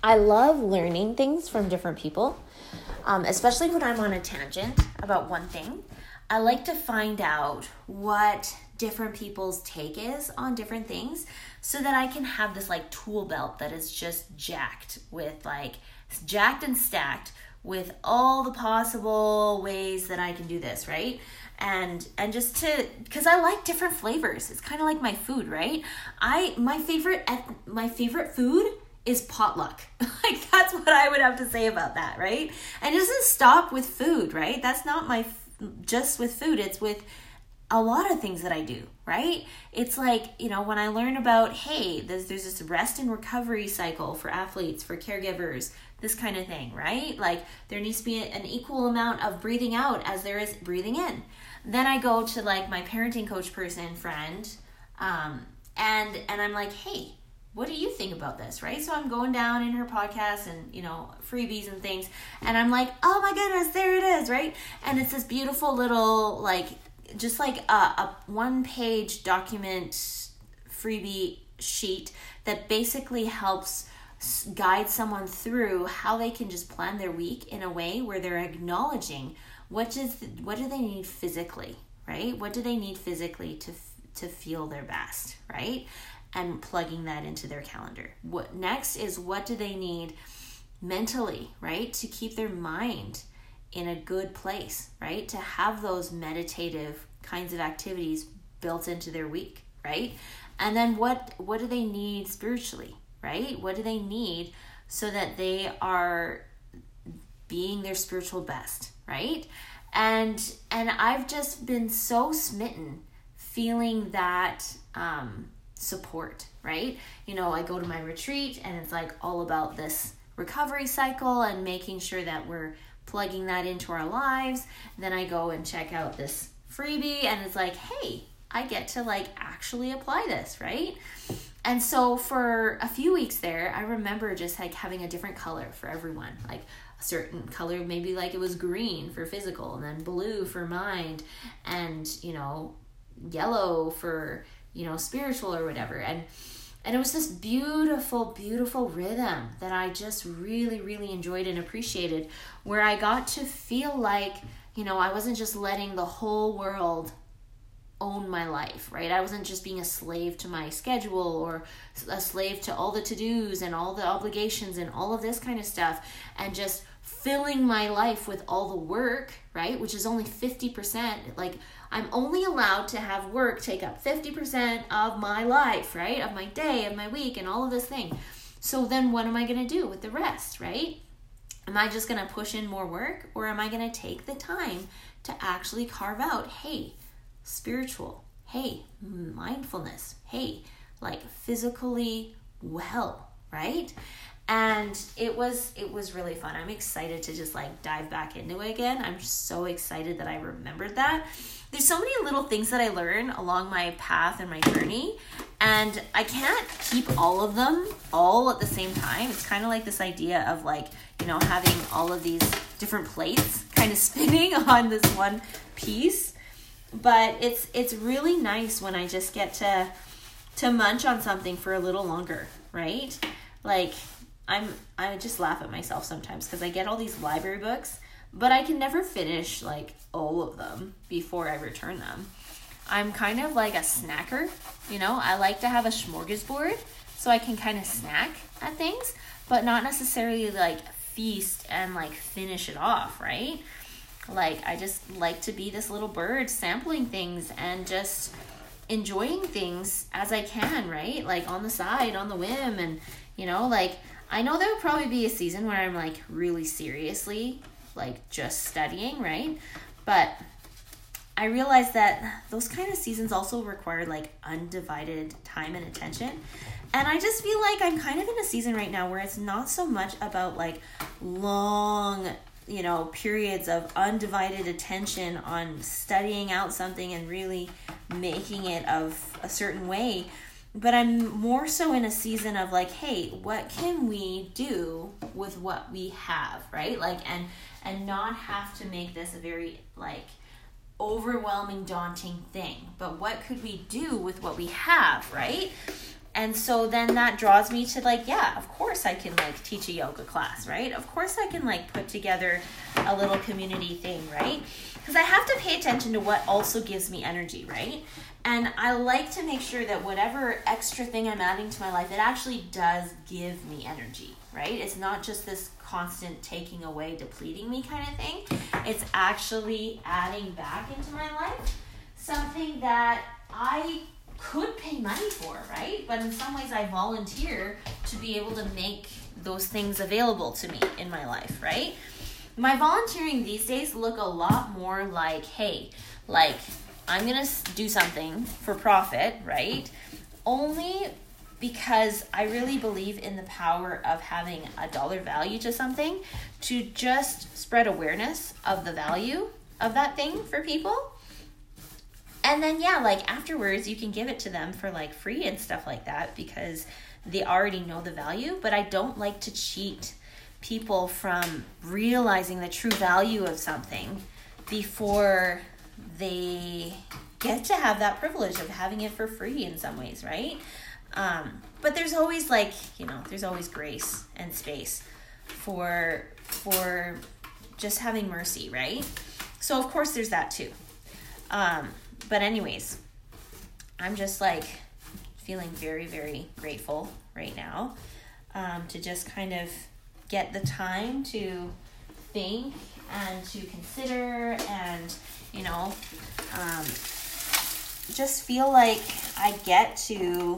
I love learning things from different people, especially when I'm on a tangent about one thing. I like to find out what different people's take is on different things so that I can have this like tool belt that is just jacked and stacked with all the possible ways that I can do this, right? And just because I like different flavors. It's kind of like my food, right? My favorite food is potluck. Like, that's what I would have to say about that, right? And it doesn't stop with food, right? That's not just with food. It's with a lot of things that I do, right? It's like, when I learn about, hey, there's this rest and recovery cycle for athletes, for caregivers, this kind of thing, right? Like, there needs to be an equal amount of breathing out as there is breathing in. Then I go to like my parenting coach friend, and I'm like, hey, what do you think about this, right? So I'm going down in her podcast and, freebies and things. And I'm like, oh my goodness, there it is, right? And it's this beautiful little, just like a one-page document freebie sheet that basically helps guide someone through how they can just plan their week in a way where they're acknowledging what do they need physically, right? What do they need physically to feel their best, right? And plugging that into their calendar. What next is, what do they need mentally, right? To keep their mind in a good place, right? To have those meditative kinds of activities built into their week, right? And then what do they need spiritually, right? What do they need so that they are being their spiritual best, right? And I've just been so smitten feeling that support, right? I go to my retreat and it's like all about this recovery cycle and making sure that we're plugging that into our lives. Then I go and check out this freebie and it's like, hey, I get to actually apply this, right? And so for a few weeks there, I remember just having a different color for everyone, like a certain color, maybe it was green for physical and then blue for mind and, yellow for, spiritual or whatever. And it was this beautiful, beautiful rhythm that I just really, really enjoyed and appreciated, where I got to feel like, I wasn't just letting the whole world own my life, right? I wasn't just being a slave to my schedule or a slave to all the to-dos and all the obligations and all of this kind of stuff and just filling my life with all the work, right? Which is only 50%. I'm only allowed to have work take up 50% of my life, right? Of my day, of my week, and all of this thing. So then what am I going to do with the rest, right? Am I just going to push in more work, or am I going to take the time to actually carve out, hey, spiritual, hey, mindfulness, hey, physically well, right? And it was really fun. I'm excited to just dive back into it again. I'm so excited that I remembered that. There's so many little things that I learn along my path and my journey, and I can't keep all of them all at the same time. It's kind of like this idea of having all of these different plates kind of spinning on this one piece. But it's really nice when I just get to munch on something for a little longer, right? I just laugh at myself sometimes because I get all these library books, but I can never finish all of them before I return them. I'm kind of like a snacker, I like to have a smorgasbord so I can kind of snack at things, but not necessarily feast and finish it off, right? I just like to be this little bird sampling things and just enjoying things as I can, right? On the side, on the whim. And, I know there will probably be a season where I'm really seriously just studying, right? But I realize that those kind of seasons also require undivided time and attention. And I just feel I'm kind of in a season right now where it's not so much about long periods of undivided attention on studying out something and really making it of a certain way. But I'm more so in a season of hey, what can we do with what we have, right? And not have to make this a very overwhelming, daunting thing. But what could we do with what we have, right? And so then that draws me to like, yeah, of course I can like teach a yoga class, right? Of course I can like put together a little community thing, right? Because I have to pay attention to what also gives me energy, right? And I like to make sure that whatever extra thing I'm adding to my life, it actually does give me energy, right? It's not just this constant taking away, depleting me kind of thing. It's actually adding back into my life something that I could pay money for, right? But in some ways I volunteer to be able to make those things available to me in my life, right? My volunteering these days look a lot more like, hey, like I'm going to do something for profit, right? Only because I really believe in the power of having a dollar value to something to just spread awareness of the value of that thing for people. And then, yeah, like afterwards you can give it to them for like free and stuff like that because they already know the value. But I don't like to cheat people from realizing the true value of something before they get to have that privilege of having it for free in some ways, right? But there's always like, there's always grace and space for just having mercy, right? So of course there's that too. But anyways, I'm just like feeling very, very grateful right now to just kind of get the time to think and to consider and, just feel like I get to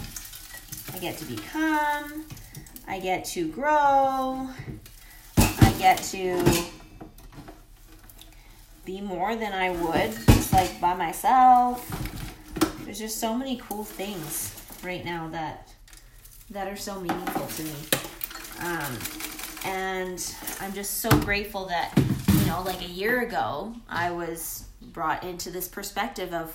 become, I get to grow, I get to be more than I would just like by myself. There's just so many cool things right now that are so meaningful to me. And I'm just so grateful that, like a year ago, I was brought into this perspective of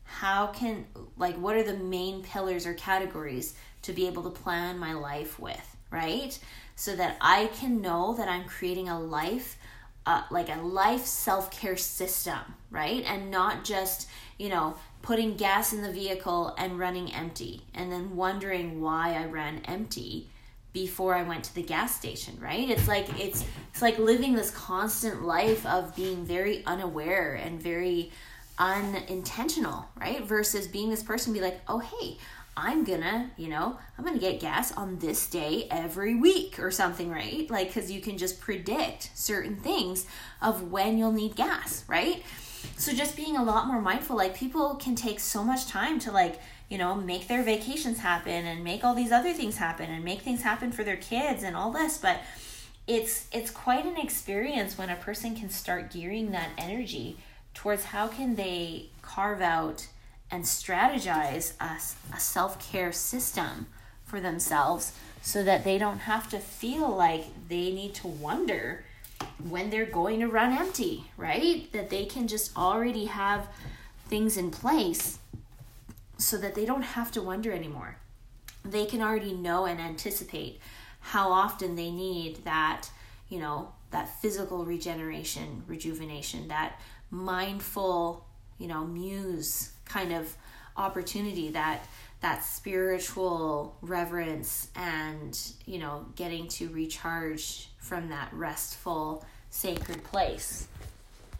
what are the main pillars or categories to be able to plan my life with, right? So that I can know that I'm creating a life, like a life self-care system, right? And not just, putting gas in the vehicle and running empty and then wondering why I ran empty before I went to the gas station, right? It's like living this constant life of being very unaware and very unintentional, right? Versus being this person, be like, oh, hey, I'm gonna get gas on this day every week or something, right? Like, because you can just predict certain things of when you'll need gas, right? So just being a lot more mindful, like people can take so much time to make their vacations happen and make all these other things happen and make things happen for their kids and all this, but it's quite an experience when a person can start gearing that energy towards how can they carve out and strategize a self-care system for themselves so that they don't have to feel like they need to wonder when they're going to run empty, right? That they can just already have things in place so that they don't have to wonder anymore. They can already know and anticipate how often they need that, that physical regeneration, rejuvenation, that mindful, muse kind of opportunity, that spiritual reverence and, getting to recharge from that restful, sacred place